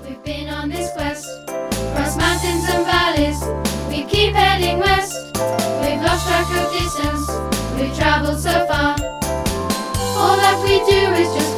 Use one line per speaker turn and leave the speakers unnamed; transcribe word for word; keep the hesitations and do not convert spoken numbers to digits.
We've been on this quest, across mountains and valleys, we keep heading west. We've lost track of distance, we've traveled so far. All that we do is just